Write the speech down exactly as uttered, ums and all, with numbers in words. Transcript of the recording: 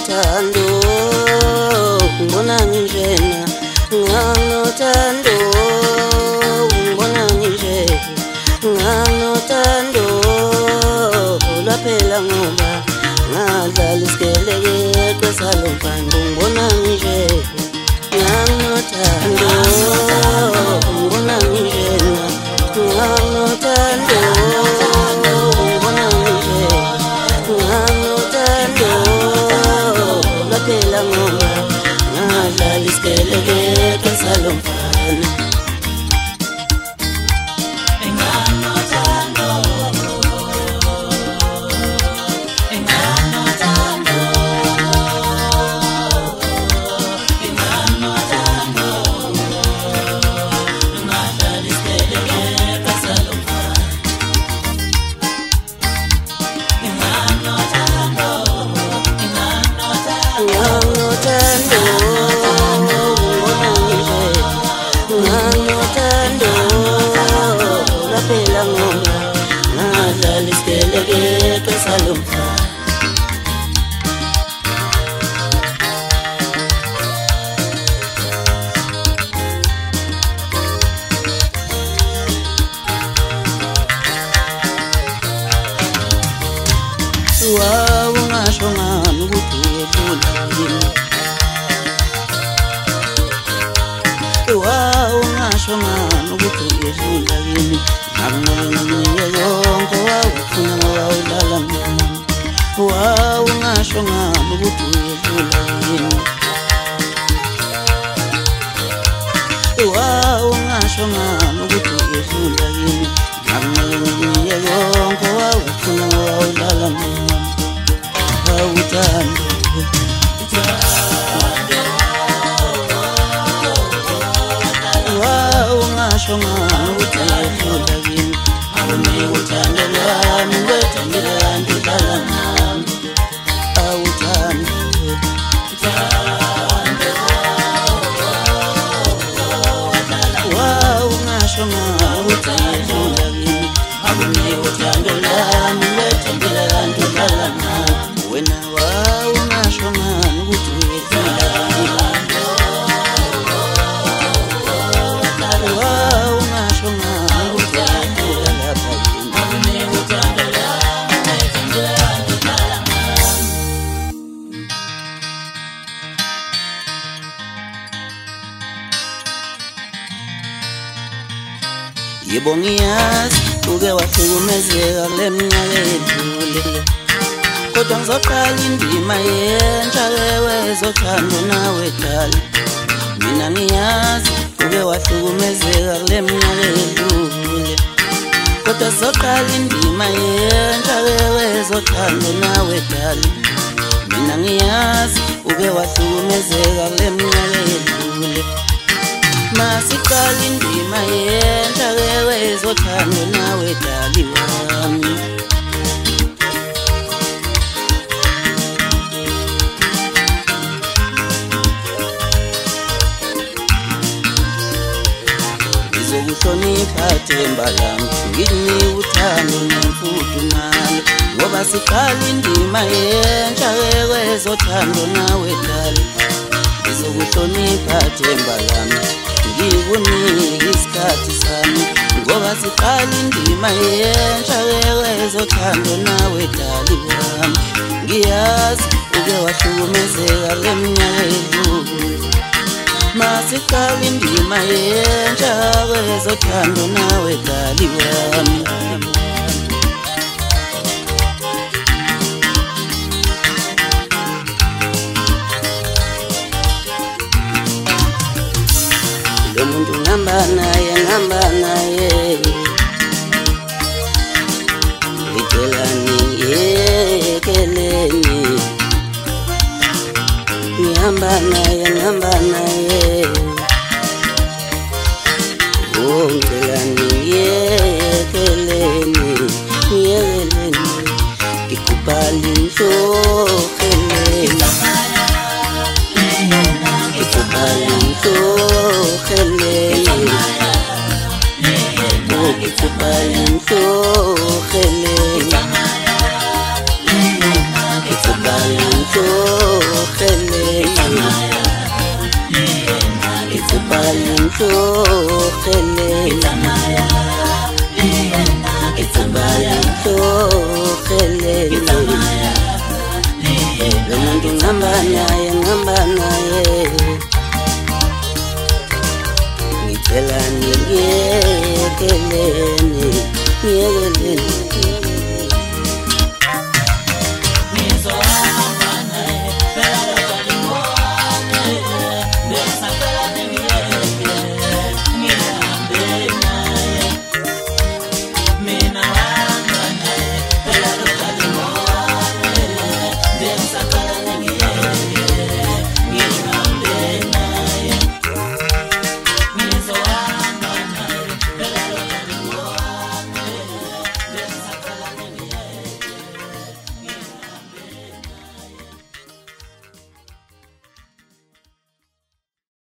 nganothando ngibona nginjena nganothando ngibona nginjena nganothando laphela ngoba ngadlala isikeleke salomfana ngibona nginjena nganothando ngibona nginjena nganothando ngibona nginjena nganothando laphela ngoba ngadlala isikeleke salomfana Wow, ngasho ngami ukuthi uyedlula yini. Wow, ngasho ngami ukuthi uyedlula yini. Ngamnike yonke wawufuna wawudlala mina. Wow, ngasho ngami ukuthi uyedlula yini. Wow, ngasho ngami ukuthi uyedlula yini. Ngamnike yonke wawufuna wawudlala mina. Uthando wow ngasho ngami ukuthi uyedlula yini awunike uthando lwami ngwethandile kanti udlala nami awuthando wow ngasho ngami ukuthi uyedlula yini awunike uthando lwami ngwethandile kanti udlala nami wena wawu ngasho ngami ukuthi uyedlula wawu ngasho ngami ukuthi uyedlula lapha yini yebo ngiyazi uke wahlukumezeka kule minyaka edlule kodwa ngizoqala indima yentsha wezothando nawe dala mina ngiyazi uke wahlukumezeka kule minyaka edlule kodwa ngizoqala indima yentsha wezothando nawe dala mina ngiyazi uke wahlukumezeka kule minyaka edlule masiqala indima yentsha wezothando nawe dali wami ukuhlonipha themba lami ngikunike uthando nemfudumalo ngoba siqala indima yentsha wezothando nawe dala ngizokuhlonipha themba lami ngikunike isikhathi sami ngoba siqala indima yentsha wezothando nawe dali wami ngiyazi uke wahlukumezeka le minyaka edlule masiqala indima yentsha wezothando nawe dali wami lo muntu ngihamba naye ngihamba naye ngicelani yekeleni ngihamba naye ngihamba naye oh ngicelani yekeleni yekeleni ikubhali nhloheleni ikubhali nhloheleni oh ikubhali nhloheleni ikubhali Balento khele It's balento khele It's balento khele Lomuntu ngamba naye ngamba naye Ngicela niyekeleni niyekeleni Sakala